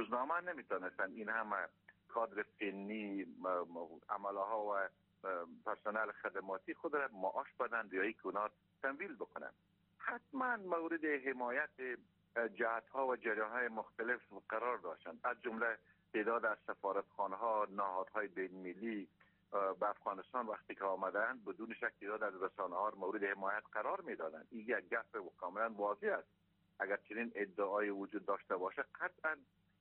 روزنامه نمیتونستن این همه کادر فنی، عمله ها و پرسنل خدماتی خود را معاش بدن یا یک کنار تمویل بکنن. حتما مورد حمایت جهت ها و جریان های مختلف قرار داشتند، از جمله تعداد از سفارتخانه ها، نهادهای بین المللی به افغانستان وقتی که آمدند بدون شک تعداد از رسانه ها مورد حمایت قرار میدادند. این یک گپ و کاملا واضح است. اگر چنین ادعای وجود داشته باشه قطعا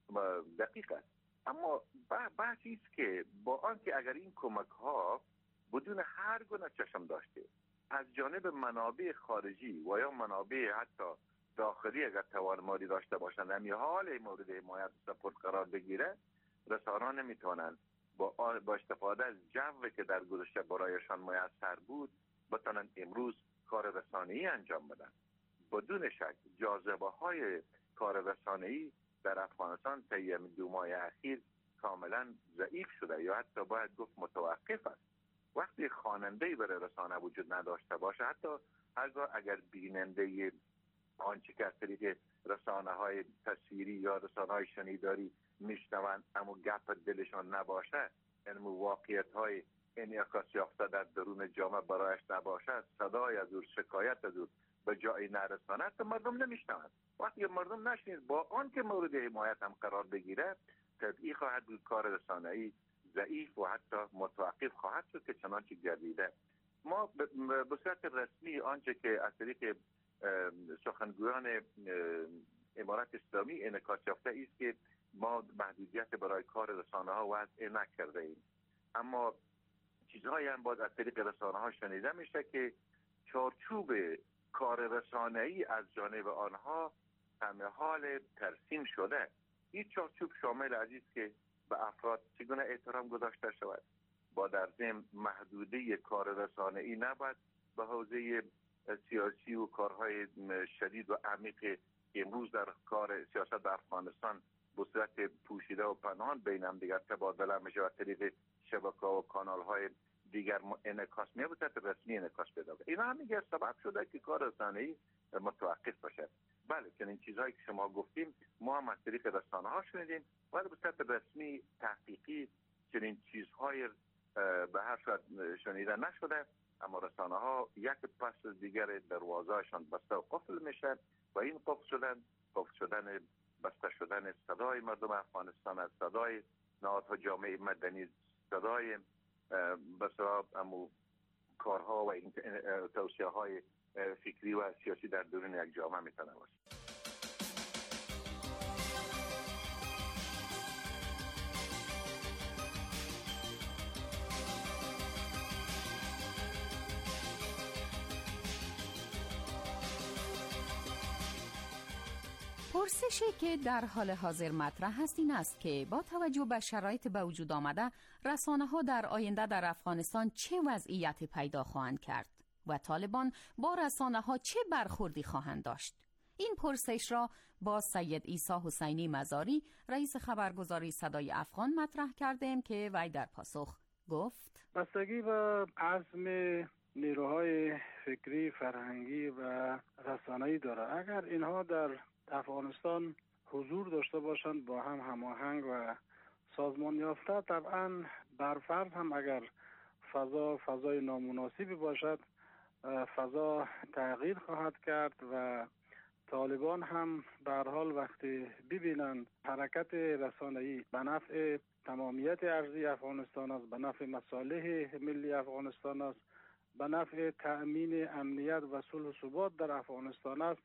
دقیق است. اما بحثی است که با آنکه اگر این کمک ها بدون هر گونه چشم داشته از جانب منابع خارجی و یا منابع حتی داخلی اگر توانمندی داشته باشند همین حال مورد حمایت و سپورت قرار بگیره، رسانه‌ها نمیتونن با استفاده از جوی که در گذشته برایشان میسر بود بتونن امروز کار رسانه‌ای انجام بدن. بدون شک جاذبه های کار رسانه‌ای در افغانستان طی 2 ماه اخیر کاملا ضعیف شده یا حتی باید گفت متوقف است. وقتی خواننده‌ای برای رسانه وجود نداشته باشه، حتی هرگاه اگر بیننده آنچه که از طریق رسانه‌های تصویری یا رسانه‌های شنیداری میشنوند اما گپ دلشان نباشه، این واقعیت‌های انعکاس یافته در درون جامعه برایش نباشه، صدای از او، شکایت از او به جای نرساند تا مردم نمیشنوند. وقتی مردم نشنید با آن که مورد حمایت هم قرار بگیره، طبیعی خواهد بود کار رسانه‌ای ضعیف و حتی متوقف خواهد شد که چنانچه گردیده. ما به صورت رسمی آنچه که از طریق سخنگویان امارت اسلامی انعکاس یافته است که ما محدودیت برای کار رسانه ها وضع نکرده ایم، اما چیزهایی هم باید از طریق رسانه ها شنیده میشه که چارچوب کار رسانه‌ای از جانب آنها همه حال ترسیم شده. این چارچوب شامل عزیز که به افراد چگونه احترام گذاشته شود، با در ضمن محدوده کار رسانه‌ای نباید به حوزه سیاسی و کارهای شدید و عمیق امروز در کار سیاست در افغانستان به صورت پوشیده و پنهان بین هم دیگر تبادله میشه و طریق شبکه و کانال‌های دیگر انعکاس می‌یابد، به صورت رسمی انعکاس پیدا کنه. اینا هم میگه سبب شده که کار رسانه‌ای متوقف باشه. بله، چنین چیزهایی که شما گفتیم ما هم از طریق رسانه‌ها شنیدیم، ولی به صورت رسمی تحقیقی چنین چیزهای به هر صورت شنیده نشده. اما رسانه‌ها یک پس از دیگر دروازه‌شان بسته و قفل میشه و این قفل شدن بسته شدن صدای مردم افغانستان، از صدای نهادهای جامعه مدنی، صدای بسیار امو کارها و توصیه‌های فکری و سیاسی در درون یک جامعه میتونه باشه. پرسشی که در حال حاضر مطرح است این است که با توجه به شرایط به وجود آمده رسانه‌ها در آینده در افغانستان چه وضعیتی پیدا خواهند کرد و طالبان با رسانه‌ها چه برخوردی خواهند داشت؟ این پرسش را با سید عیسی حسینی مزاری رئیس خبرگزاری صدای افغان مطرح کردیم که وی در پاسخ گفت: بستگی به عزم نیروهای فکری، فرهنگی و رسانه‌ای داره. اگر اینها در افغانستان حضور داشته باشند، با هم هماهنگ و سازمان یافته، طبعا برفرض هم اگر فضای نامناسبی باشد، فضا تغییر خواهد کرد و طالبان هم به هر حال وقتی ببینند حرکت رسانه‌ای به نفع تمامیت ارضی افغانستان است، به نفع مصالح ملی افغانستان است، به نفع تأمین امنیت و صلح و ثبات در افغانستان است،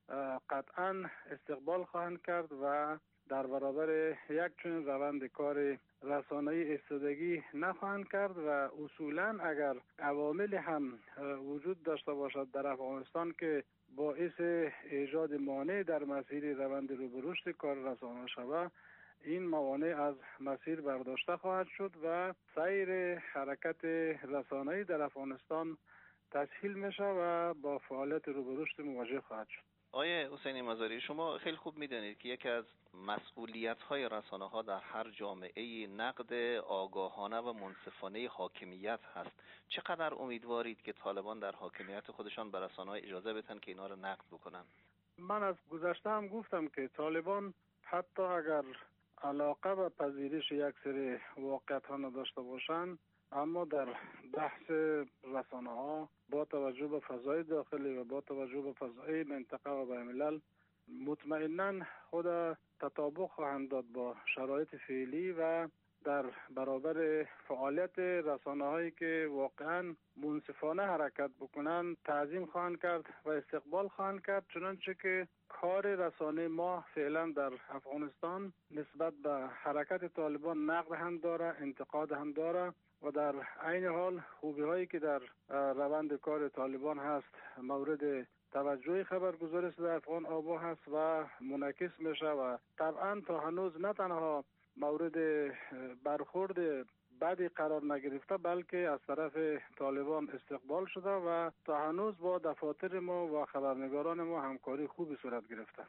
قطعا استقبال خواهند کرد و در برابر یک چنین روند کار رسانه‌ای ایستادگی نخواهند کرد و اصولا اگر عوامل هم وجود داشته باشد در افغانستان که باعث ایجاد مانع در مسیر روند رو به رشد کار رسانه شود، این موانع از مسیر برداشته خواهد شد و سیر حرکت رسانه‌ای در افغانستان تسهیل میشه و با فعالیت رو به رشد مواجه خواهد شد. آقای حسینی مزاری، شما خیلی خوب میدانید که یکی از مسئولیت‌های رسانه‌ها در هر جامعه نقد آگاهانه و منصفانه حاکمیت هست. چقدر امیدوارید که طالبان در حاکمیت خودشان به رسانه‌ها اجازه بدن که اینا رو نقد بکنن؟ من از گذشته هم گفتم که طالبان حتی اگر علاقه به پذیرش یک سری واقعیت ها نداشته باشند، اما در بحث رسانه ها با توجه به فضای داخلی و با توجه به فضای منطقه و بین الملل مطمئناً خود تطابق خواهند داد با شرایط فعلی و در برابر فعالیت رسانه هایی که واقعاً منصفانه حرکت بکنند تعظیم خواهند کرد و استقبال خواهند کرد، چنانچه که کار رسانه ما فعلا در افغانستان نسبت به حرکت طالبان نقد هم داره، انتقاد هم داره و در عین حال خوبی هایی که در روند کار طالبان هست مورد توجه خبرگزاری صدای افغان آبا هست و منعکس میشه و طبعا تا هنوز نه تنها مورد برخورد بدی قرار نگرفته بلکه از طرف طالبان استقبال شده و تا هنوز با دفاتر ما و خبرنگاران ما همکاری خوبی صورت گرفته.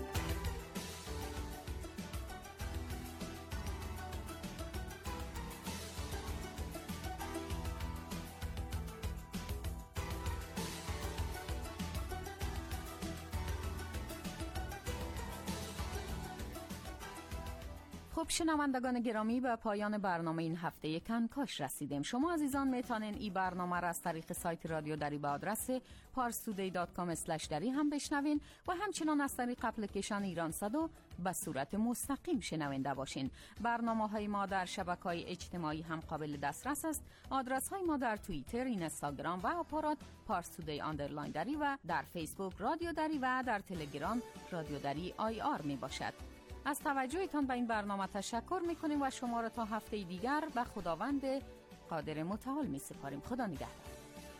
خب شنوندگان گرامی، به پایان برنامه این هفته کنکاش رسیدیم. شما عزیزان میتونین این برنامه را از طریق سایت رادیو دری به آدرس parstoday.com/dari هم بشنوین و همچنان از طریق اپلیکیشن ایران صدا به صورت مستقیم شنونده باشین. برنامه‌های ما در شبکه‌های اجتماعی هم قابل دسترس است. آدرس‌های ما در توییتر، اینستاگرام و آپارات parstoday_dari و در فیسبوک رادیو دری و در تلگرام رادیو دری IR می باشد. از توجهتان به این برنامه تشکر میکنیم و شما را تا هفته دیگر به خداوند قادر متعال می سپاریم. خدا نگهدار.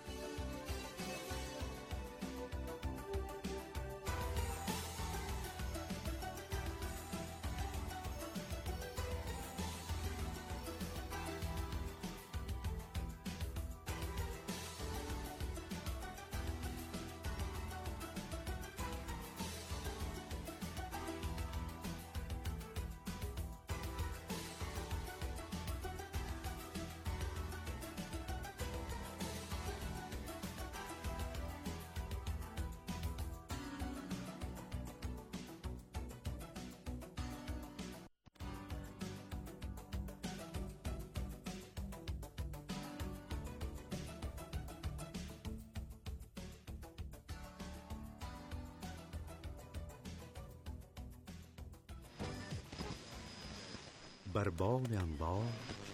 بر بال انوار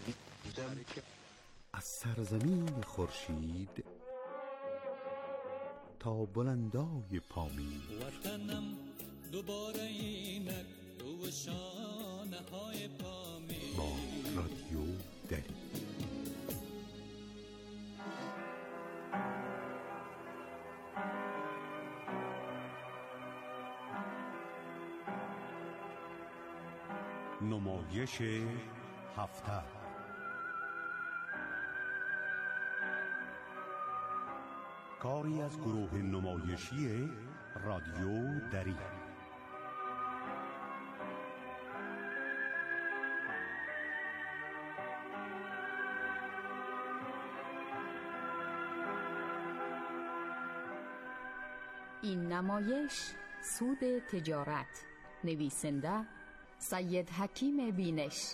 از سرزمین خورشید تا بلندای پامین، وطنم دوباره اینک تو شانه های پامین با رادیو دری. نمایش هفته. کاری از گروه نمایشی رادیو دری. این نمایش سود تجارت. نویسنده سید حکیم بینش.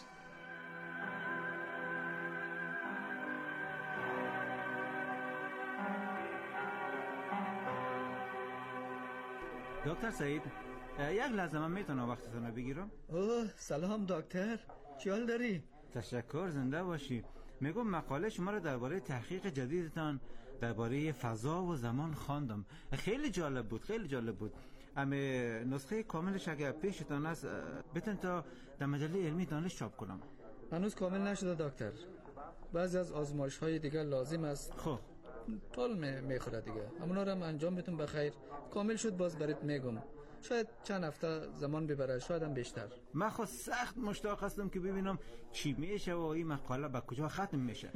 دکتر سعید، یک لحظه من میتونم وقتتون رو بگیرم؟ اوه سلام دکتر، چی حال داری؟ تشکر، زنده باشی. میگم مقاله شما رو درباره تحقیق جدیدتان درباره فضا و زمان خواندم. خیلی جالب بود، خیلی جالب بود. اما نسخه کاملش اگر پیشتان است بتون تا در مجله علمی دانش چاپ کنم. هنوز کامل نشده دکتر، بعضی از آزمایش های دیگه لازم است. خب طول میخوره دیگه، همونا رو هم انجام بتون بخیر. کامل شد باز برات میگم، شاید چند هفته زمان ببره، شاید هم بیشتر. من خود سخت مشتاق هستم که ببینم چی میشه و این مقاله به کجا ختم میشه.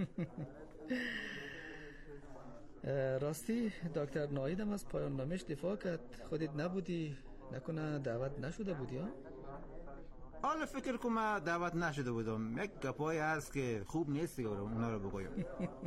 راستی دکتر ناهیدم از پایان نامش دفاع کرد، خودت نبودی؟ نکنه دعوت نشده بودی ها؟ حالا فکر کنم دعوت نشده بودم. یک گپایی هست که خوب نیست دیگه اونا رو بگویم.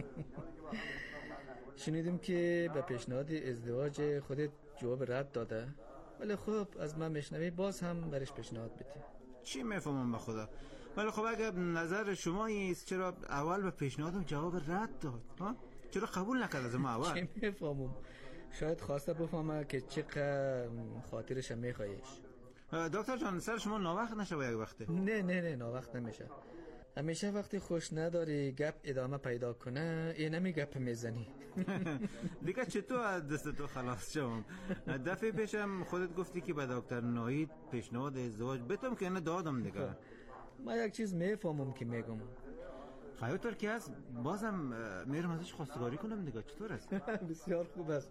شنیدم که به پیشنهاد ازدواج خودت جواب رد داده، ولی خب از من میشنوی باز هم برش پیشنهاد بدی. چی میفهمم به خدا. ولی خب اگه نظر شما است چرا اول به پیشنهادم جواب رد داد؟ ها؟ چرا قبول نکرد از ما اول؟ چی میفهمم؟ شاید خواسته بفهمه که چقدر خاطرش میخوایش. دکتر جان سر شما ناوقت نشه با یک وقته؟ نه ناوقت نمیشه. همیشه وقتی خوش نداری گپ ادامه پیدا کنه این نمی گپ میزنی. دیگه چطور از دست تو خلاص شوم؟ دفعه پیشم خودت گفتی که به دکتر ناهید پیشنهاد ازدواج بتم که اینو دادم دیگه. ما یک چیز میفهمم که میگم. خیاطر که هست بازم میرم ازش خواستگاری کنم دیگه. چطور است؟ بسیار خوب است.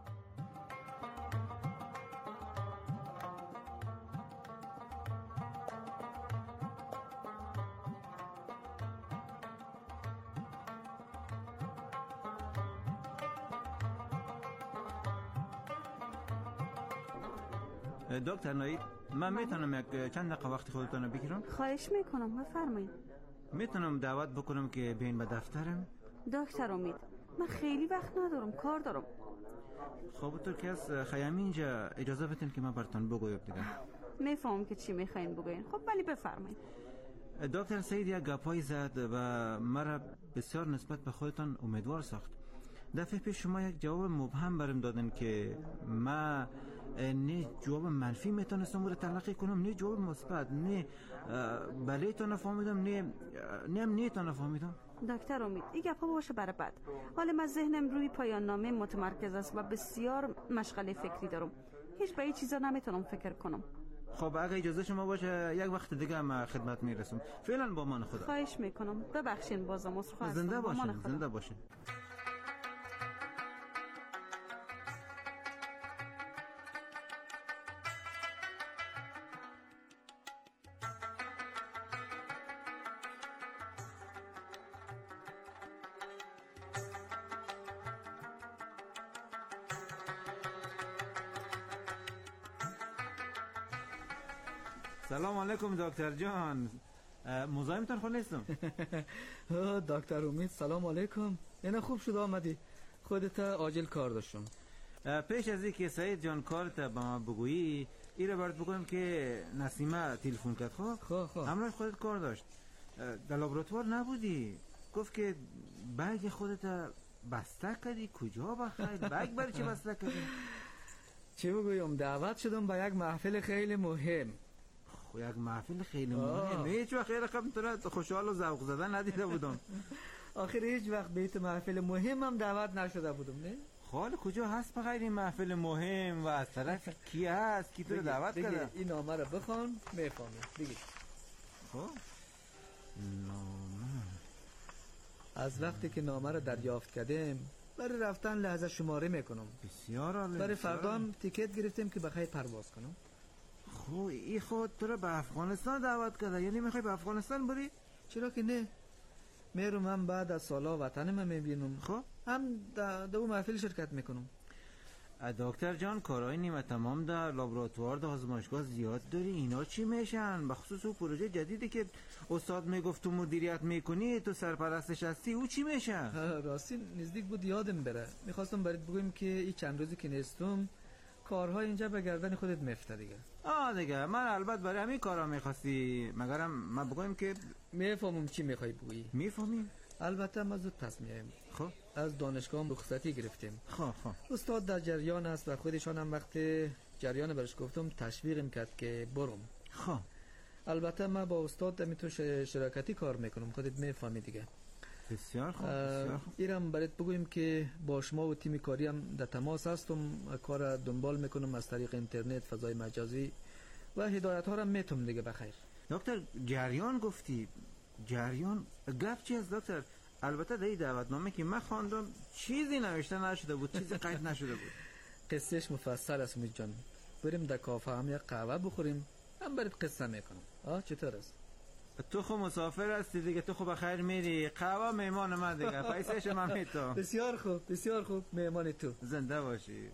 دکتر ناهید من میتونم یک چند دقیقه وقت خودتون رو بگیرم؟ خواهش میکنم بفرمایید. میتونم دعوت بکنم که بیاین به دفترم؟ دکتر امید من خیلی وقت ندارم، کار دارم. خب تو که از خیامی اینجا اجازه بدین که من براتون بگویم دیگه. میفهمم که چی میخواین بگوین. خب ولی بفرمایید. دکتر سعید یک گپایی زد و مرا بسیار نسبت به خودتان امیدوار ساخت. دفعه پیش شما یک جواب مبهم برام دادن که ما نه جواب منفی میتونستم رو تلقی کنم نه جواب مثبت، نه بله تو نفهمیدم نه تو نفهمیدم. دکتر امید این گپا باشه برای بعد. حالا من ذهنم روی پایان نامه متمرکز است و بسیار مشغله فکری دارم. هیچ به این چیزا نمیتونم فکر کنم. خب اگه اجازه شما باشه یک وقت دیگه ما خدمت میرسم. فعلا با من خدا. خواهش میکنم ببخشین بازم عذرخواهی. زنده باشین زنده باشین. سلام علیکم دکتر جان. مزاحمتون خود نیستم. دکتر امید سلام علیکم. اینا خوب شد آمدی. خودت عاجل کار داشتم. پیش از اینکه سعید جان کارت به ما بگویی ایره برات بگویم که نسیمه تلفن کرد. خب همراه خودت کار داشت. در لابراتوار نبودی. گفت که بگ خودت بسته کردی. کجا بخیر بگ برای چی بسته کردی؟ چی بگویم دعوت شدم به یک محفل خیلی مهم. یک محفل خیلی مهم. هیچ وقت خیلی خب خوشحال و ذوق زده ندیده بودم. آخر هیچ وقت بیت محفل مهم هم دعوت نشده بودم. نه خاله کجا هست بغیر این محفل مهم و از طرف کی هست کی تو رو دعوت کرده؟ این نامه رو بخوان میفهمی دیگه. خب نامه از وقتی که نامه رو دریافت کردیم برای رفتن لحظه شماره میکنم. بسیار عالی. برای فردا هم تیکت گرفتیم که بخیر پرواز کنم. خب این خود تو رو به افغانستان دعوت کرده؟ یعنی میخوای به افغانستان بری؟ چرا که نه. میرم من بعد از سالا وطنم میبینم. خب هم در اون محفل شرکت میکنم. دکتر جان کارهای نیمه تمام در لابراتوار در آزمایشگاه زیاد داری. اینا چی میشن؟ بخصوص اون پروژه جدیدی که استاد میگفت تو مدیریت میکنی تو سرپرستش هستی او چی میشه؟ راستی نزدیک بود یادم بره. میخواستم برات بگم که این چند روزی که نیستم کارها اینجا به گردن خودت میفته دیگه. دیگه من البته برای همین کارا میخواستی مگرم من بگویم که میفهمم چی میخوای بگویی. میفهمیم. البته ما زود تصمیم. خب از دانشگاه رخصتی گرفتیم. خب استاد در جریان است و خودشان هم وقت جریان برش گفتم تشویقم کرد که برم. خب البته ما با استاد میتون شراکتی کار میکنم خودت میفهمی دیگه. بسیار خوب. ایرم برات بگویم که با شما و تیم کاری هم در تماس هستم. کار دنبال میکنم از طریق اینترنت فضای مجازی و هدایت ها را میتونم دیگه بخیر. دکتر جریان گفتی جریان گفت چی از دکتر؟ البته در این دعوتنامه که من خواندم چیزی نوشته نشده بود چیزی قید نشده بود. قصهش مفصل است امید جان. بریم در کافه هم یک قهوه بخوریم هم برات قصه میکنم. چطور است؟ تو خب مسافر هستی دیگه. تو خب بخیر میری قهوه مهمان من دیگه پیسهش من میتونم. بسیار خوب مهمان تو. زنده باشی.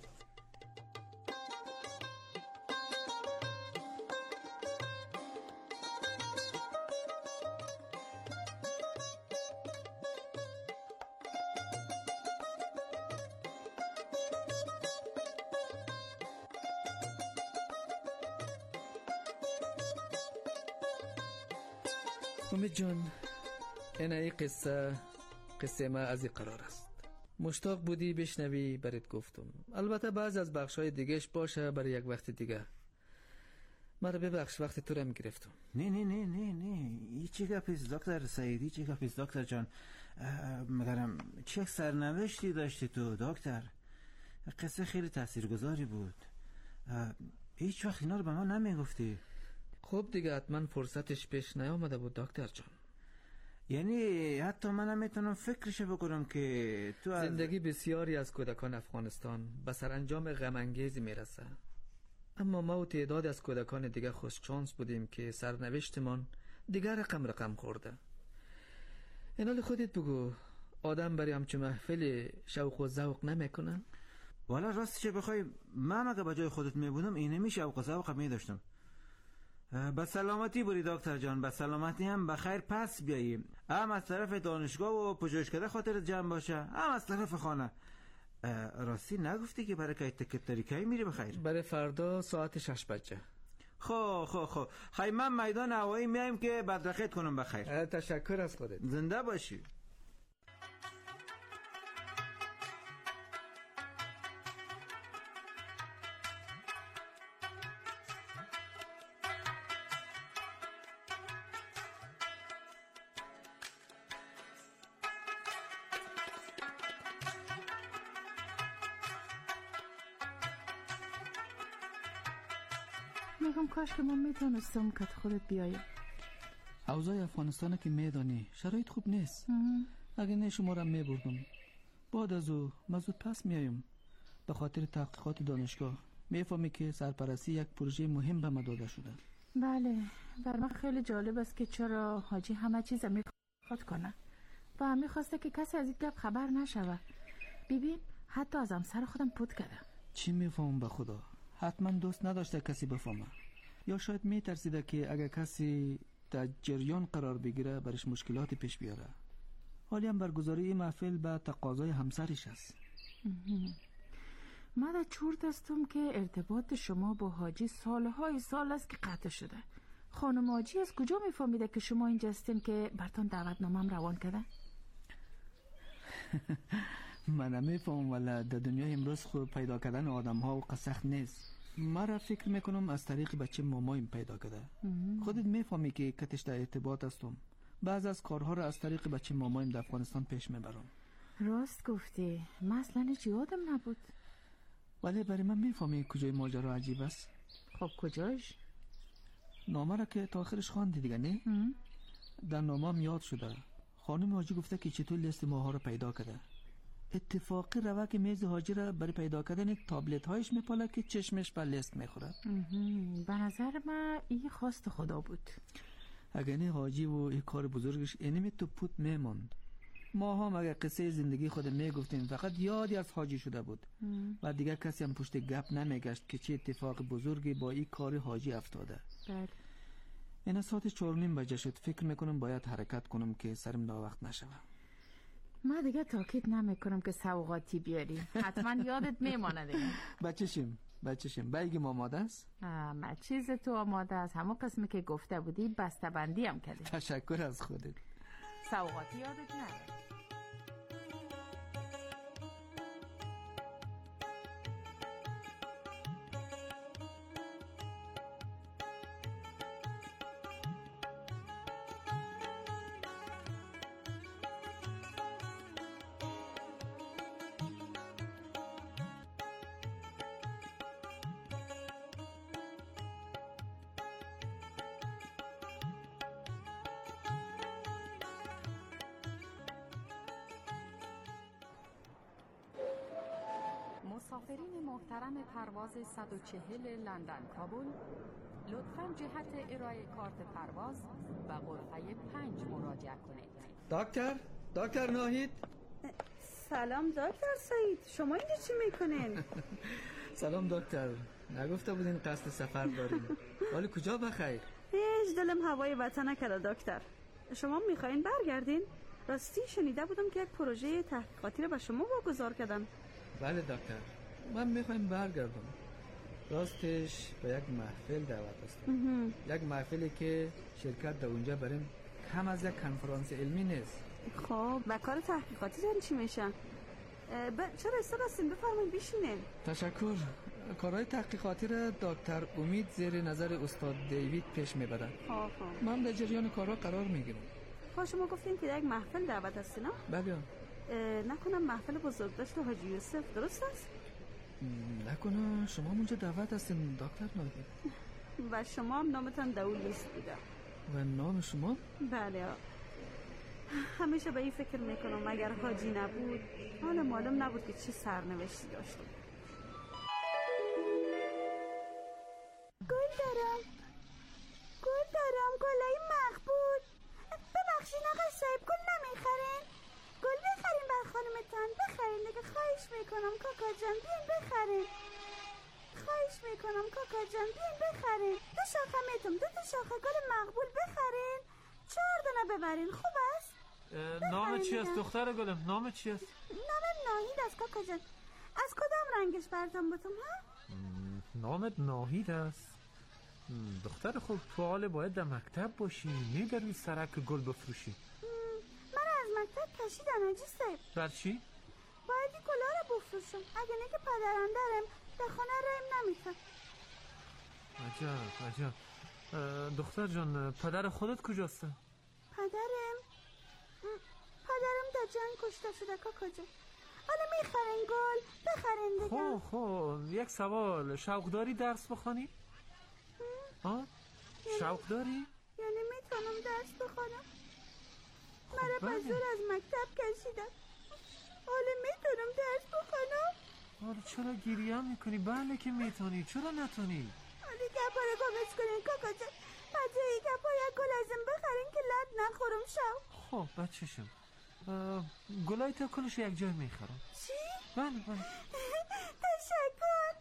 امید جان، این قصه ما از این قرار است. مشتاق بودی بشنوی برات گفتم. البته بعض از بخشای دیگهش باشه برای یک وقت دیگه. مرا ببخش وقت تو رو میگرفتم. نه این چی گپیست دکتر سعیدی؟ چی گپیست دکتر جان؟ مگرم چه سرنوشتی داشتی تو دکتر؟ قصه خیلی تاثیرگذاری بود. هیچ وقت اینا رو به من نمیگفتی. خب دیگه حتما فرصتش پیش نیامده بود دکتر جان. یعنی حتی منم میتونم فکرش بکنم که تو زندگی بسیاری از کودکان افغانستان به سرانجام غم انگیزی میرسه، اما ما و تعداد از کودکان دیگه خوششانس بودیم که سرنوشتمان دیگر رقم خورده. اینال خودت بگو، آدم برای همچه محفل شوق و ذوق نمیکنه؟ والا راستش بخوای من اگه به جای خودت میبودم اینمی شوق و ذوق میداشتم. به سلامتی بری دکتر جان، به سلامتی هم بخیر پس بیایی. هم از طرف دانشگاه و پژوهشکده خاطر جمع باشه، هم از طرف خانه. راستی نگفتی که برای که تکت داری کی میری بخیر؟ برای فردا ساعت 6 بجه. خب خیلی من میدان هوایی میایم که بدرخت کنم بخیر. تشکر از خودت. زنده باشی. میگم کاش که ما میتونستم که خودت بیایی. اوضاع افغانستان که میدانی شرایط خوب نیست. اگه نه شما را میبردم بعد از او مزود پس میایم. به خاطر تحقیقات دانشگاه میفهمی که سرپرستی یک پروژه مهم به ما داده شده. بله، بر من خیلی جالب است که چرا حاجی همه چیز میخواد کنه و میخواسته که کسی از این گپ خبر نشوه. ببین حتی از همسر خودم پود کرده. چی میفهمم به خدا؟ حتما دوست نداشته کسی بفهمه، یا شاید میترسیده که اگر کسی در جریان قرار بگیره برش مشکلاتی پیش بیاره. حالی هم برگزاری این محفل به تقاضای همسرش است. من در چورت هستم که ارتباط شما با حاجی سالهای سال است که قطع شده. خانم حاجی از کجا میفهمیده که شما اینجا هستین که برتون دعوتنامه‌ام روان کرده؟ من نمیفهمم، ولی در دنیای امروز خوب پیدا کردن آدم ها و قسخ نیست. مرا فکر میکنم از طریق بچه مامایم پیدا کرده. خودت میفهمی که کتش در ارتباط هستم. بعض از کارها را از طریق بچه مامایم در افغانستان پیش میبرم. راست گفتی، مثلا هیچ یادم نبود. ولی برای من میفهمی کجای ماجرا عجیب است. خب کجاش؟ نامه را که تا آخرش خواندی دیگه نه؟ در نامه یاد شده خانم حاجی گفته که چطور لیست ماها را پیدا کرده. اتفاقی روا که میز حاجی را برای پیدا کردن تابلت هایش میپاله که چشمش بر لیست میخوره. به نظر من این خواست خدا بود. اگر نه حاجی و این کار بزرگش اینمی تو پوت میموند. ما هم اگر قصه زندگی خود میگفتیم فقط یادی از حاجی شده بود و دیگر کسی هم پشت گپ نمیگشت که چه اتفاق بزرگی با این کار حاجی افتاده. بله. این ساعت 4:30 بجه شد. فکر میکنم باید حرکت کنم که سرم دا وقت نشوه. من دیگه تاکید نمیکنم که سوغاتی بیاری. حتما یادت میمانه دیگه. بچشیم بیگم آماده است؟ ما چیز تو آماده است. همون قسمی که گفته بودی بسته بندی هم کردی. تشکر از خودت. سوغاتی یادت نره. مسافرین محترم پرواز 140 لندن کابل، لطفاً جهت ارائه کارت پرواز به غرفه 5 مراجعه کنید. دکتر ناهید. سلام دکتر سعید، شما اینجا چی میکنین؟ سلام دکتر، نگفته بودین قصد سفر داریم. ولی کجا بخیر؟ هیچ دلم هوای وطن نکرده دکتر. شما میخواین برگردین؟ راستی شنیده بودم که یک پروژه تحقیقاتی رو به شما واگذار کردن. بله دکتر، من میخوایم برگردم. راستش به یک محفل دعوت هستم. یک محفلی که شرکت در اونجا بریم کم از یک کنفرانس علمی نیست. خب و کار تحقیقاتی دارین چی میشن؟ چرا ایستاد هستین؟ بفرمایید بشینین. تشکر. کارهای تحقیقاتی را دکتر امید زیر نظر استاد دیوید پیش میبرد. من در جریان کارها قرار میگیرم. خب شما گفتین که در یک محفل دعوت هستین؟ بله. نکنم محفل بزرگداشت حاجی یوسف درست است؟ نکنه شما اونجا دعوت هستین دکتر ناهید؟ و شما هم نامتان داول لیست بوده. و نام شما؟ بله. همیشه به این فکر میکنم اگر حاجی نبود حالا معلوم نبود که چه سرنوشتی داشتیم. گل دارم گلای مقبول. ببخشین آقای صاحب گل نمیخرین؟ گل بخرین بر خانمتان. بخرین دیگه خواهش میکنم کاکا جان بیاین بخرین. خواهش میکنم کاکا جان بیاین بخرین. 2 شاخه میتونم 2 تا شاخه گل مقبول بخرین. 4 دونه ببرین خوب است؟ نام چی است دختر گلم؟ نام چی است؟ نامم ناهید است کاکا جان. از کدام رنگش براتون بتم ها؟ نامت ناهید است؟ دختر خوب تو حال باید در مکتب باشی، نه در روی سرک گل بفروشی. من از مکتب کشیدن حاجی صاحب. بر چی؟ باید این گلا رو بفروشم. اگه نه که پدرم دارم در خانه ریم نمیتم. عجب. دختر جان پدر خودت کجاست؟ پدرم در جنگ کشته شده کاکا جان. حالا میخرین گل بخرین دیگه. خب یک سوال، شوق داری درس بخوانی؟ شوق داری؟ یعنی میتونم درس بخونم؟ مرا بزرگ از مکتب کشیدم. حالا میتونم درس بخونم؟ حالا چرا گریه میکنی؟ بله که میتونی، چرا نتونی؟ حالا گپا رو گمش کنین کاکا جان. بچه گپا یک گل ازم بخرین که لد نخورم شو. خب بچه‌شم گلای تا کلش یک جای میخرم. چی؟ بله. تشکر.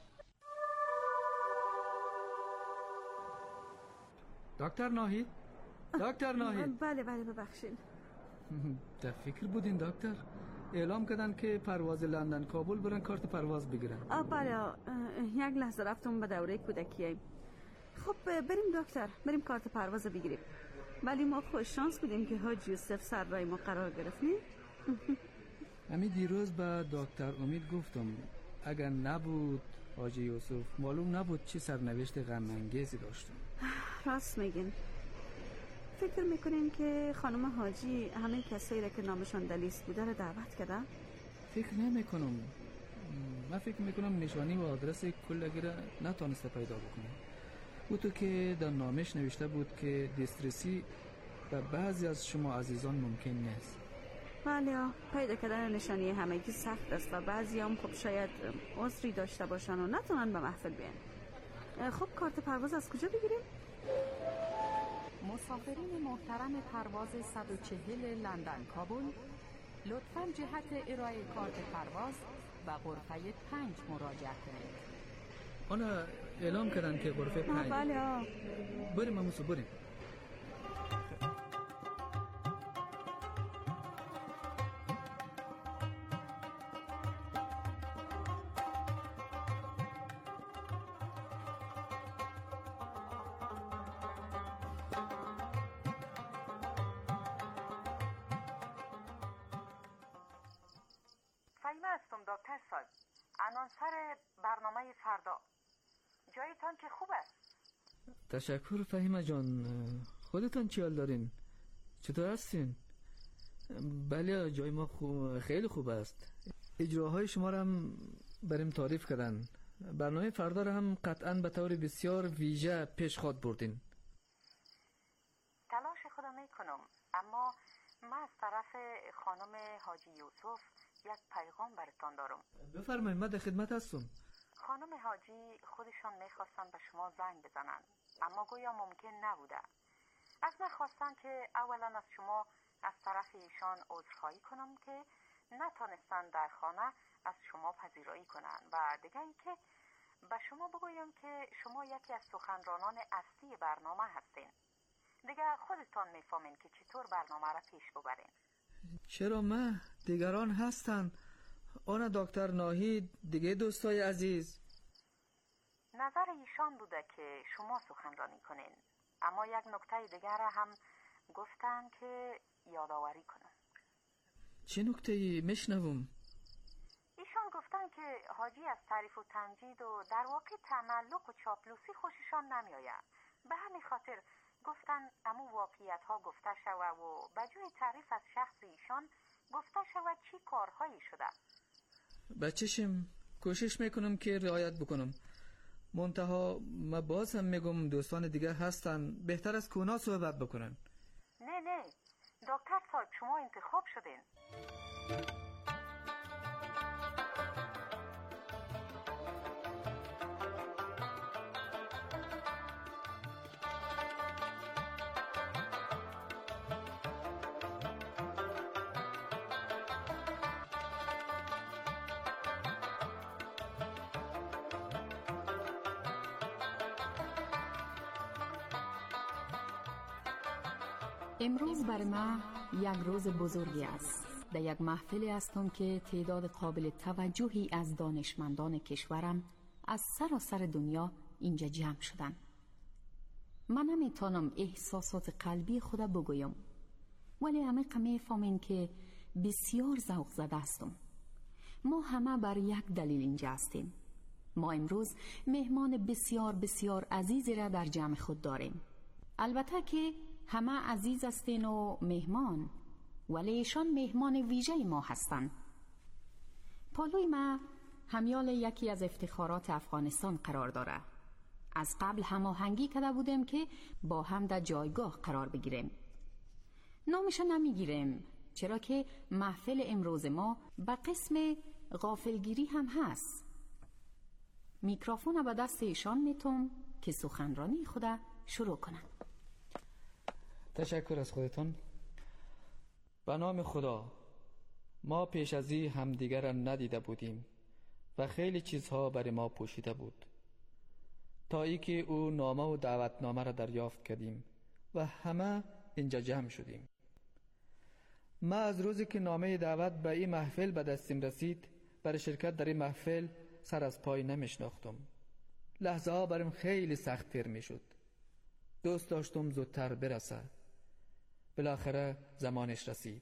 دکتر ناهید؟ بله ببخشید. در فکر بودین دکتر؟ اعلام کردن که پرواز لندن کابل برن کارت پرواز بگیرن. بله یک لحظه رفتم به دوره کودکی. خب بریم دکتر، بریم کارت پرواز بگیریم. ولی ما خوش شانس بودیم که حاجی یوسف سر رای ما قرار گرفتیم. همین دیروز به دکتر امید گفتم اگر نبود حاجی یوسف معلوم نبود چه سرنوشت غم انگیزی داشتم. راست میگین. فکر میکنین که خانم حاجی همه کسایی را که نامشان در لیست بوده رو دعوت کردن؟ فکر نمیکنم. من فکر میکنم نشانی و آدرس کلگی را نتونسته پیدا بکنم. او تو که در نامش نوشته بود که دسترسی به بعضی از شما عزیزان ممکن نیست. بله پیدا کردن نشانی همگی سخت است و بعضی هم خب شاید عذری داشته باشن و نتونن به محفل بیان. خب کارت پرواز از کجا بگیریم؟ مسافرین محترم پرواز 140 لندن کابل لطفاً جهت ارائه کارت پرواز به غرفه 5 مراجعه کنید. آنها اعلام کردن که غرفه 5. بله بریم اموسو بریم. فهیمه هستم دکتر صاحب، انانسر برنامه فردا. جایتان که خوب است؟ تشکر فهیمه جان. خودتان چی حال دارین؟ چطور هستین؟ بله جای ما خیلی خوب است. اجراهای شما را هم بریم تعریف کردن. برنامه فردا را هم قطعا به طور بسیار ویژه پیش خود بردین. تلاش خودم میکنم، اما من از طرف خانم حاجی یوسف یک پیغام براتان دارم. بفرمایید، من در خدمت هستم. خانم حاجی خودشان میخواستن به شما زنگ بزنن، اما گویا ممکن نبوده. از من خواستن که اولا از شما از طرف ایشان عذرخواهی کنم که نتونستن در خانه از شما پذیرایی کنن و دیگه ای که به شما بگویم که شما یکی از سخنرانان اصلی برنامه هستین. دیگه خودتان میفهمین که چطور برنامه را پیش ببرین. چرا من؟ دیگران هستن. آن دکتر ناهید، دیگه دوستای عزیز. نظر ایشان بوده که شما سخنرانی کنین، اما یک نکته دیگر هم گفتن که یادآوری کنم. چه نکته‌ای میشنوم؟ ایشان گفتن که حاجی از تعریف و تمجید و در واقع تملق و چاپلوسی خوششان نمیآید. به همین خاطر گفتن امو واقعیت ها گفته شود و بجای تعریف از شخص ایشان گفته شود چی کارهایی شده. بچه‌شم کوشش میکنم که رعایت بکنم. منتها ما باز هم میگم دوستان دیگه هستن بهتر از کونا صحبت بکنن. نه دکتر صاحب شما انتخاب شدین. امروز برای من یک روز بزرگی است. در یک محفلی هستم که تعداد قابل توجهی از دانشمندان کشورم از سراسر دنیا اینجا جمع شدن. من نمیتونم احساسات قلبی خدا بگویم، ولی همه میفهمین که بسیار ذوق زده هستم. ما همه بر یک دلیل اینجا هستیم. ما امروز مهمان بسیار بسیار عزیزی را در جمع خود داریم. البته که همه عزیز هستین و مهمان، ولی ایشان مهمان ویژه ما هستند. پالوی ما همیال یکی از افتخارات افغانستان قرار داره. از قبل هماهنگی کرده بودیم که با هم در جایگاه قرار بگیریم. نامش نمیگیریم چرا که محفل امروز ما به قسم غافلگیری هم هست. میکروفون به دست ایشان میتونم که سخنرانی خود شروع کنم. تشکر از خودتون. به نام خدا، ما پیش از این همدیگر را ندیده بودیم و خیلی چیزها برای ما پوشیده بود تا ای که او نامه و دعوتنامه را دریافت کردیم و همه اینجا جمع شدیم. ما از روزی که نامه دعوت به این محفل به دستم رسید برای شرکت در این محفل سر از پای نمیشناختم. لحظه ها برام خیلی سخت تیر میشد. دوست داشتم زودتر برسه. بالاخره زمانش رسید.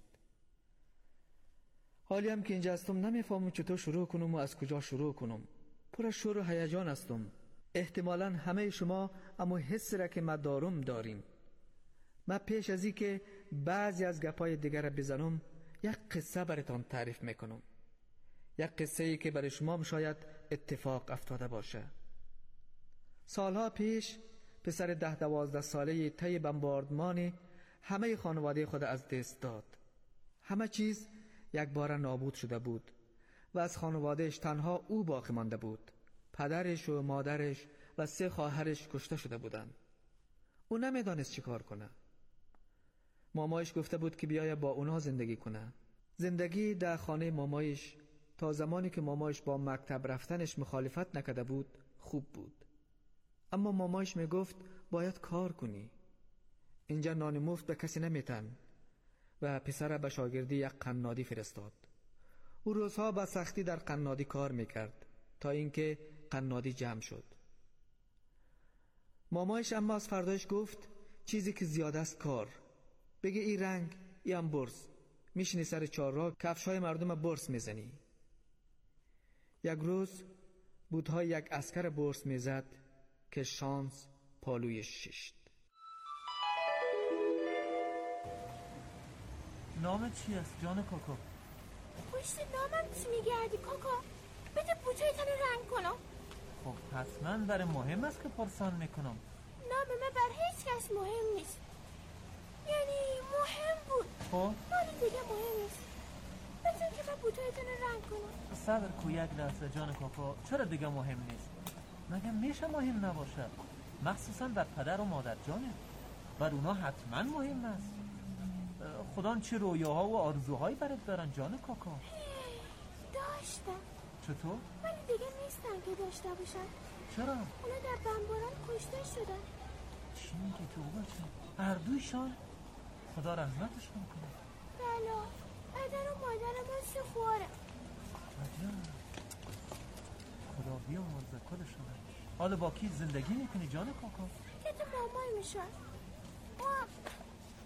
حالی هم که اینجا هستم نمیفهمم چطور شروع کنم و از کجا شروع کنم. پر از شور و هیجان هستم. احتمالاً همه شما اما حسی را که ما دارم دارین. من پیش از این که بعضی از گپای دیگر را بزنم یک قصه براتون تعریف میکنم. یک قصه ای که برای شما شاید اتفاق افتاده باشه. سالها پیش پسر 10-12 ساله طی بمباردمان همه خانواده خود از دست داد. همه چیز یک بار نابود شده بود و از خانوادهش تنها او باقی مانده بود. پدرش و مادرش و 3 خواهرش کشته شده بودند. او نمیدانست چی کار کنه. مامایش گفته بود که بیایه با اونها زندگی کنه. زندگی در خانه مامایش تا زمانی که مامایش با مکتب رفتنش مخالفت نکرده بود خوب بود. اما مامایش میگفت باید کار کنی. اینجا نان مفت به کسی نمیتن و پسر به شاگردی یک قنادی فرستاد. او روزها با سختی در قنادی کار میکرد تا اینکه قنادی جمع شد. مامایش اما از فردایش گفت چیزی که زیاده است کار. بگه این رنگ این هم برس. میشینی سر چهارراه کفش‌های مردم برس میزنی. یک روز بودهای یک عسکر برس میزد که شانس پالویش ششت. نامت چی است جان کاکا؟ پشت نامم چی میگردی کاکا؟ بده بوتایتن رنگ کنم. خب حتما برای مهم است که پرسان میکنم. نام من بر هیچ کس مهم نیست. یعنی مهم بود خب؟ ولی دیگه مهم نیست. بزن که من بوتایتن رنگ کنم. صبر کو یک لحظه جان کاکا. چرا دیگه مهم نیست؟ مگه میشه مهم نباشه؟ مخصوصا بر پدر و مادر جانه. بر اونا حتما مهم است. خدا چه رویاها و آرزوهایی برات دارن جان کاکا؟ داشتم. چطور؟ ولی دیگه نیستن که داشته باشن. چرا؟ اونا در بمباران کشته شدن. چی میگی تو بچه؟ هر دویشان؟ خدا رحمتشون کنه. بله پدر و مادر من سوخواره. عجب. خدا بیامرزه کلشون. حالا با کی زندگی میکنی جان کاکا؟ که تو مامای میشن.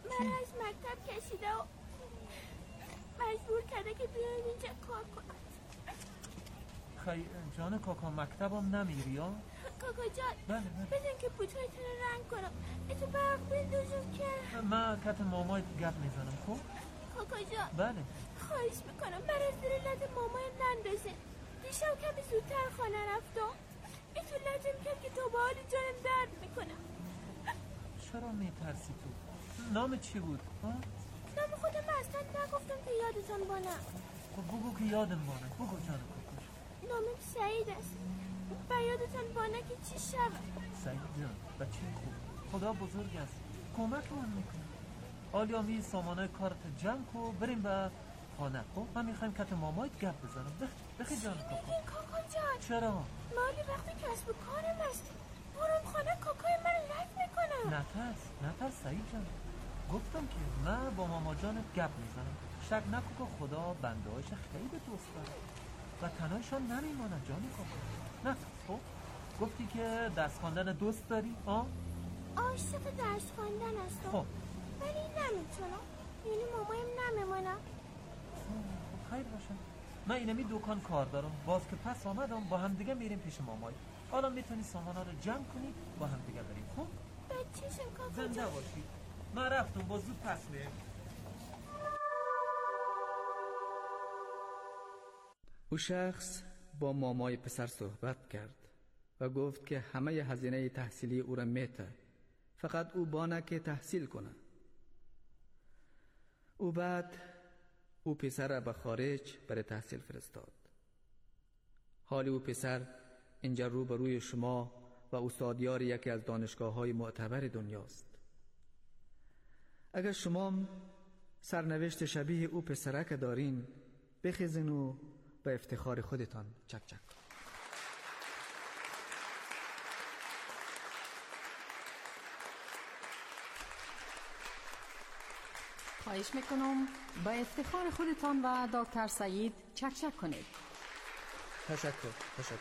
من از مکتب کشیده و مجبور کرده که بیایم اینجا کار کنم. خیلی جان کاکا مکتبم نمیری ها؟ کاکا جان بله بدون که بوتایتون رو رنگ کنم اتو برق بندازم که من کت مامایت گپ میزنم. خب کاکا جان بله خواهش میکنم من از زیر لط مامایم نندازه. دیشب کمی زودتر خانه رفتم اتو لطم کرد که تو با حال جانم درد میکنم. چرا میترسی تو؟ نام چی بود؟ نام خودم اصلا نگفتم که یادتان بانم. خب بگو که یادم بانه. بگو جان کاکاش. نامم سعید است و یادتان بانه که چی شود. سعید جان بچه خوب خدا بزرگ است کمک من میکنه. آلیامی سامانه کارت جمع کو بریم به خانه. خب من میخوایم کت مامایت گپ بزنم. بخی جان کاکا. کاکا جان چرا؟ مالی وقتی کسب و کارم است برم خانه کاکای من رد میکنم. نترس سعید جان. گفتم که من با ماما جانت گپ میزنم. شک نکن که خدا بنده هایش خیلی دوست داره و تنهایشان نمیماند جان کاکا. نترس. خب گفتی که درس خواندن دوست داری؟ عاشق درس خواندن هستم. خب ولی نمیتونم یعنی مامایم نمیمانم. خب خیر باشه. من اینمی دکان کار دارم. باز که پس آمدم با هم دیگه میریم پیش مامای. حالا میتونی سامانا رو جمع کنی با هم دیگه بریم. خب بچه‌شم کاکا زنده جان. باشی. من رفتم با زود پس میرم. او شخص با مامای پسر صحبت کرد و گفت که همه هزینه تحصیلی او را میته، فقط او بانه که تحصیل کنه. او بعد او پسر را به خارج برای تحصیل فرستاد. حال او پسر اینجا روبروی شما و استادیار یکی از دانشگاه‌های معتبر دنیاست. اگر شما سرنوشت شبیه او پسرک دارین بخیزین و به افتخار خودتان چک چک. خواهش میکنم به افتخار خودتان و دکتر سعید چک چک کنید. تشکر.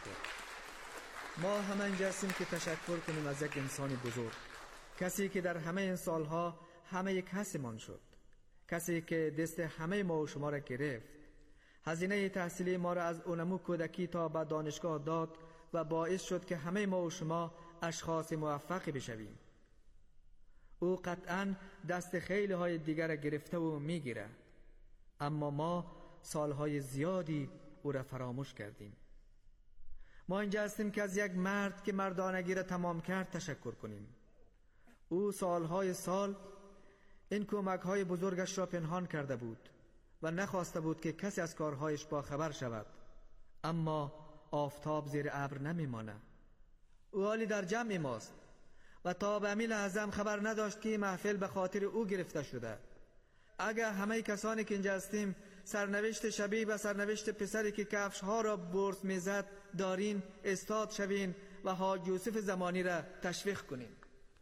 ما همه اینجا هستیم که تشکر کنیم از یک انسان بزرگ، کسی که در همه این سالها همه یک کسیمان شد، کسی که دست همه ما و شما را گرفت، هزینه تحصیلی ما را از اونمو کودکی تا به دانشگاه داد و باعث شد که همه ما و شما اشخاص موفقی بشویم. او قطعاً دست خیلی های دیگر گرفته و میگیره، اما ما سالهای زیادی او را فراموش کردیم. ما اینجا هستیم که از یک مرد که مردانگی را تمام کرد تشکر کنیم. او سالهای سال این کمک‌های بزرگش را پنهان کرده بود و نخواسته بود که کسی از کارهایش با خبر شود، اما آفتاب زیر ابر نمیمانه. او حالی در جمع ماست و تا به امیل اعظم خبر نداشت که محفل به خاطر او گرفته شده. اگر همه کسانی که اینجا هستیم سرنوشت شبیه به سرنوشت پسری که کفش ها را برس میزد دارین، استاد شوین و حاج یوسف زمانی را تشویق کنین.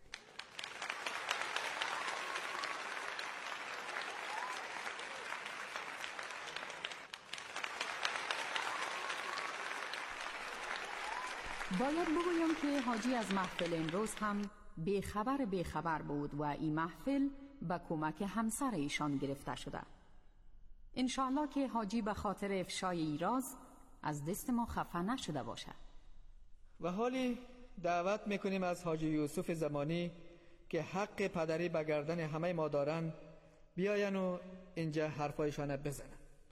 باید بگویم که حاجی از محفل امروز هم بیخبر بود و این محفل به کمک همسر ایشان گرفته شده. انشاءالله که حاجی به خاطر افشای ایراز از دست ما خفه نشده باشه. و حالی دعوت میکنیم از حاج یوسف زمانی که حق پدری به گردن همه ما دارن بیاین و اینجا حرفایشان بزنن.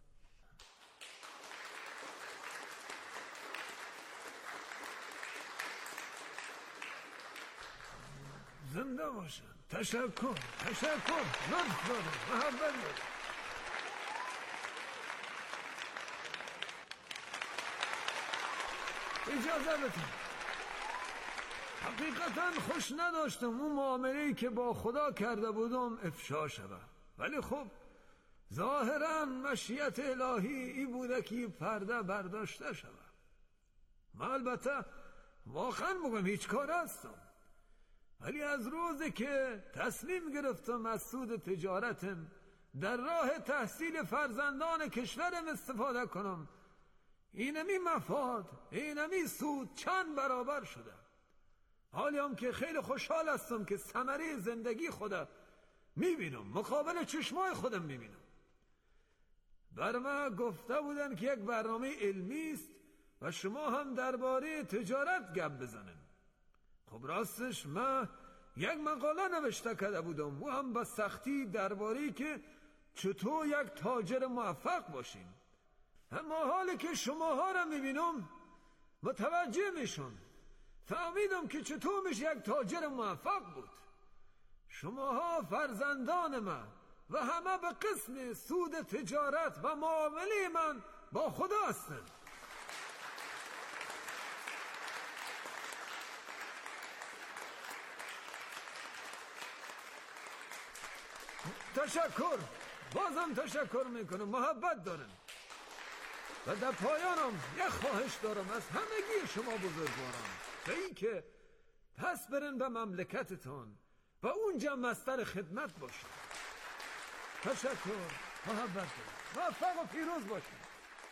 زنده باشن. تشکر لطف دارم، محبت دارم. اجازه بدید. حقیقتا خوش نداشتم اون معامله‌ای که با خدا کرده بودم افشا شود، ولی خب ظاهرا مشیت الهی ای بوده که پرده برداشته شود. من البته واقعا بگم هیچ کار هستم، ولی از روزی که تصمیم گرفتم از سود تجارتم در راه تحصیل فرزندان کشورم استفاده کنم، اینمی مفاد، اینمی سود چند برابر شده. حالی هم که خیلی خوشحال هستم که ثمره زندگی خدا میبینم، مقابل چشمای خودم میبینم. بر من گفته بودن که یک برنامه علمی است و شما هم درباره تجارت گپ بزنن. خب راستش من یک مقاله نوشته کرده بودم و هم با سختی درباره که چطور یک تاجر موفق باشیم. اما حالی که شماها را میبینم متوجه میشم، فهمیدم که چطور میشه یک تاجر موفق بود. شماها فرزندان من و همه به قسم سود تجارت و معامله من با خدا هستند. تشکر، بازم تشکر میکنم، محبت دارم. و در پایانم یک خواهش دارم از همگی شما بزرگواران، به این که پس برن به مملکتتان و اونجا مستر خدمت باشن. تشکر، محبت دارم، موفق و پیروز باشن.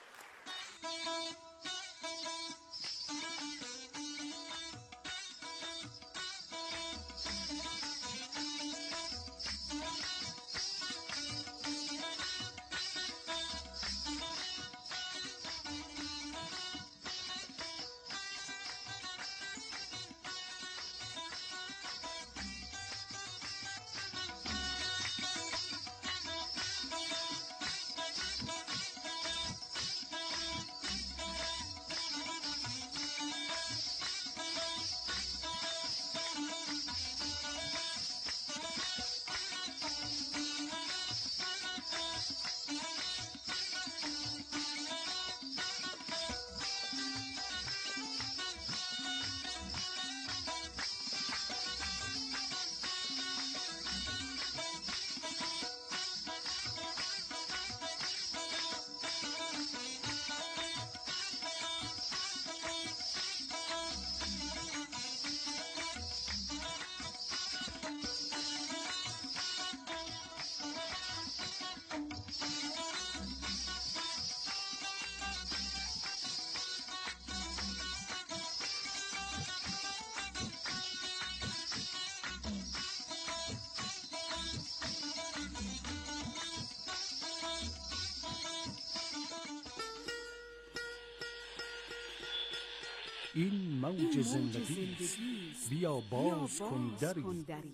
این موج زندگی است، بیا باز کن دری.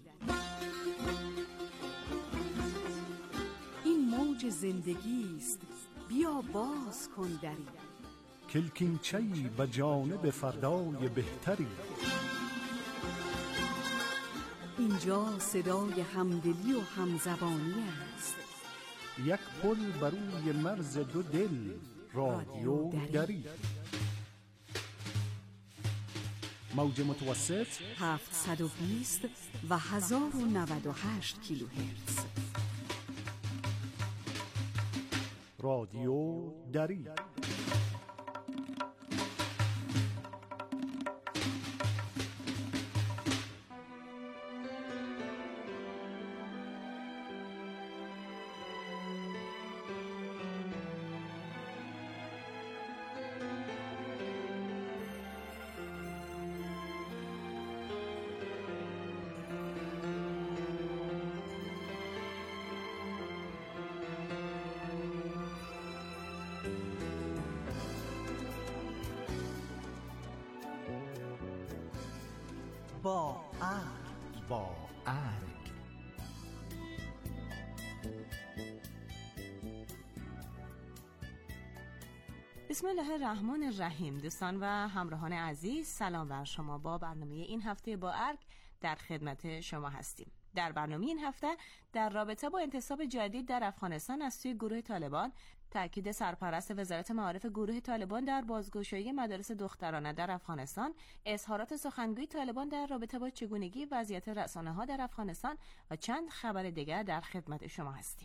این موج زندگی است، بیا باز کن دری. کلکینچه‌ای به جانب فردای بهتری. اینجا صدای همدلی و همزبانی است. یک پل بر روی مرز دو دل، رادیو دری. موج متوسط 720 و 1098 کیلوهرتز. رادیو دری. با ارگ. بسم الله الرحمن الرحیم. دوستان و همراهان عزیز، سلام بر شما. با برنامه این هفته با ارگ در خدمت شما هستیم. در برنامه این هفته در رابطه با انتصاب جدید در افغانستان از سوی گروه طالبان، تأکید سرپرست وزارت معارف گروه طالبان در بازگشایی مدارس دخترانه در افغانستان، اظهارات سخنگوی طالبان در رابطه با چگونگی وضعیت رسانه‌ها در افغانستان و چند خبر دیگر در خدمت شما هستیم.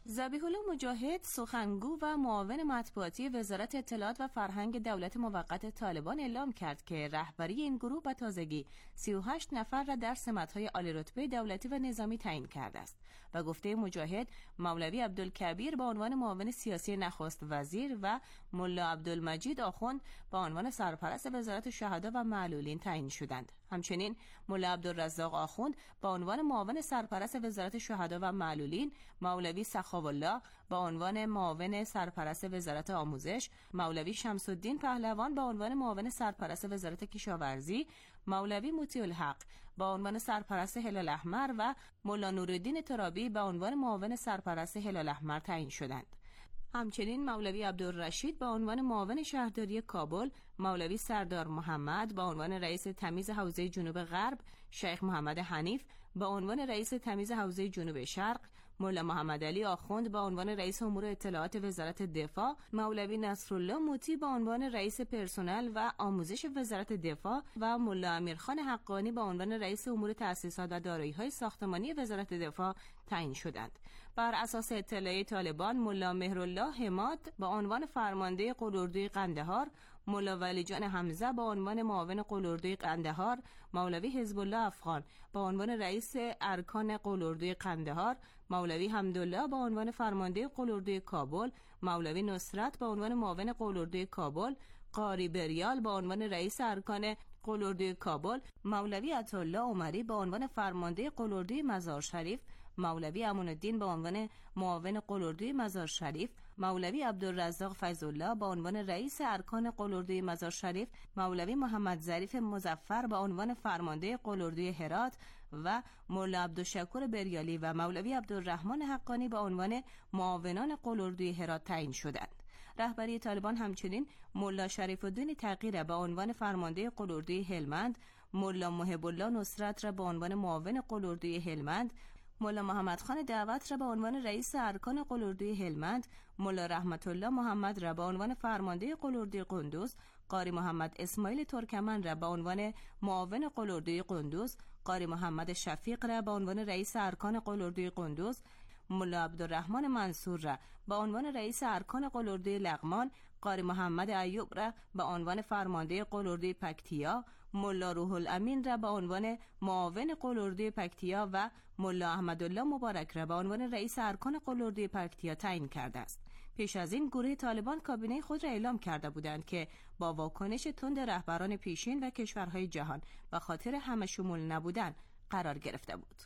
ذبیح الله مجاهد سخنگو و معاون مطبوعاتی وزارت اطلاعات و فرهنگ دولت موقت طالبان اعلام کرد که رهبری این گروه به تازگی 38 نفر را در سمت‌های عالی رتبه دولتی و نظامی تعیین کرده است. و گفته مجاهد، مولوی عبدالکبیر به عنوان معاون سیاسی نخست وزیر و ملا عبدالمجید آخوند به عنوان سرپرست وزارت شهدا و معلولین تعیین شدند. همچنین ملا عبدالرزاق آخوند به عنوان معاون سرپرست وزارت شهدا و معلولین، مولوی سخاوالله به عنوان معاون سرپرست وزارت آموزش، مولوی شمس الدین پهلوان به عنوان معاون سرپرست وزارت کشاورزی، مولوی مطیع الحق به عنوان سرپرست هلال احمر و ملا نورالدین ترابی به عنوان معاون سرپرست هلال احمر تعیین شدند. همچنین مولوی عبدالرشید به عنوان معاون شهرداری کابل، مولوی سردار محمد به عنوان رئیس تمیز حوزه جنوب غرب، شیخ محمد حنیف به عنوان رئیس تمیز حوزه جنوب شرق، ملا محمد علی آخوند به عنوان رئیس امور اطلاعات وزارت دفاع، مولوی نصرالله موتی به عنوان رئیس پرسنل و آموزش وزارت دفاع و ملا امیرخان حقانی به عنوان رئیس امور تأسیسات و دارایی‌های ساختمانی وزارت دفاع تعیین شدند. بر اساس اطلاعیه طالبان، ملا مهرالله حماد به عنوان فرمانده قلاردوی قندهار، ملا ولی جان حمزه به عنوان معاون قلاردوی قندهار، مولوی حزب الله افغان به عنوان رئیس ارکان قلاردوی قندهار، مولوی حمدالله به عنوان فرمانده قلاردوی کابل، مولوی نصرت به عنوان معاون قلاردوی کابل، قاری بریال به عنوان رئیس ارکان قلاردوی کابل، مولوی عطاالله عمری به عنوان فرمانده قلاردوی مزار شریف، مولوی امان الدین به عنوان معاون قلاردوی مزار شریف، مولوی عبدالرزاق فیض‌الله به عنوان رئیس ارکان قلاردوی مزار شریف، مولوی محمد ظریف مظفر به عنوان فرمانده قلاردوی هرات و ملا عبدالشکور بریالی و مولوی عبدالرحمن حقانی به عنوان معاونان قلاردوی هرات تعیین شدند. رهبری طالبان همچنین ملا شریف الدین تغییر به عنوان فرمانده قلاردوی هلمند، ملا محب الله نصرت را به عنوان معاون قلاردوی هلمند، ملا محمد خان دعوت را به عنوان رئیس ارکان قلاردوی هلمند، ملا رحمت الله محمد را به عنوان فرمانده قلاردوی قندوز، قاری محمد اسماعیل ترکمن را به عنوان معاون قلاردوی قندوز، قاری محمد شفیق را به عنوان رئیس ارکان قلاردوی قندوز، ملا عبدالرحمن منصور را به عنوان رئیس ارکان قلاردوی لغمان، قاری محمد ایوب را به عنوان فرمانده قلاردوی پکتیا، ملا روح الامین را به عنوان معاون قلاردوی پکتیا و ملا احمدالله مبارک را به عنوان رئیس ارکان قلاردوی پکتیا تعیین کرده است. پیش از این گروه طالبان کابینه خود را اعلام کرده بودند که با واکنش تند رهبران پیشین و کشورهای جهان به خاطر همه شمول نبودن قرار گرفته بود.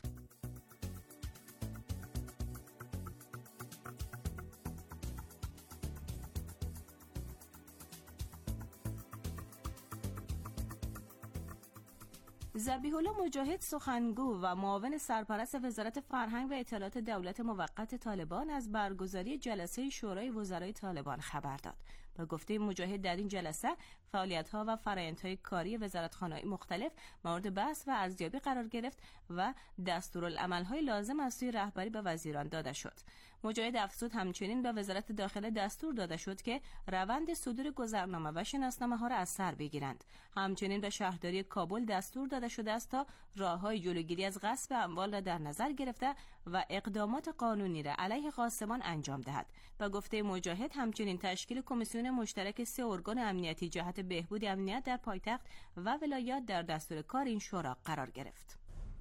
ذبیح الله مجاهد سخنگو و معاون سرپرست وزارت فرهنگ و اطلاعات دولت موقت طالبان از برگزاری جلسه شورای وزرای طالبان خبر داد. به گفته مجاهد در این جلسه فعالیت‌ها و فرآیندهای کاری وزارتخانه‌های مختلف مورد بحث و ارزیابی قرار گرفت و دستورالعمل‌های لازم از سوی رهبری به وزیران داده شد. مجاهد افزود همچنین به وزارت داخله دستور داده شد که روند صدور گذرنامه و شناسنامه‌ها را از سر بگیرند. همچنین به شهرداری کابل دستور داده شده است تا راه‌های جلوگیری از غصب اموال را در نظر گرفته و اقدامات قانونی را علیه غاصبان انجام دهد. به گفته مجاهد همچنین تشکیل کمیسیون مشترک 3 ارگان امنیتی جهت بهبود امنیت در پایتخت و ولایات در دستور کار این شورا قرار گرفت.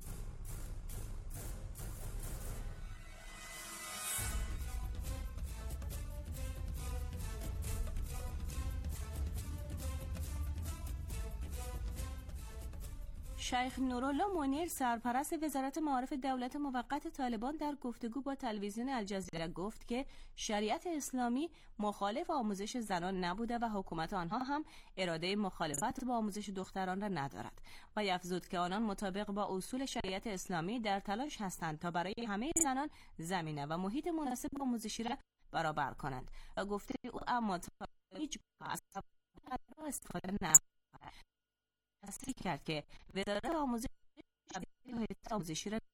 شیخ نورالله منیر سرپرست وزارت معارف دولت موقت طالبان در گفتگو با تلویزیون الجزیره گفت که شریعت اسلامی مخالف آموزش زنان نبوده و حکومت آنها هم اراده مخالفت با آموزش دختران را ندارد و افزود که آنان مطابق با اصول شریعت اسلامی در تلاش هستند تا برای همه زنان زمینه و محیط مناسب آموزشی را برابر کنند و گفته او اما تا هیچ استفاده نکنند. تصریح کرد که وزارت آموزشی را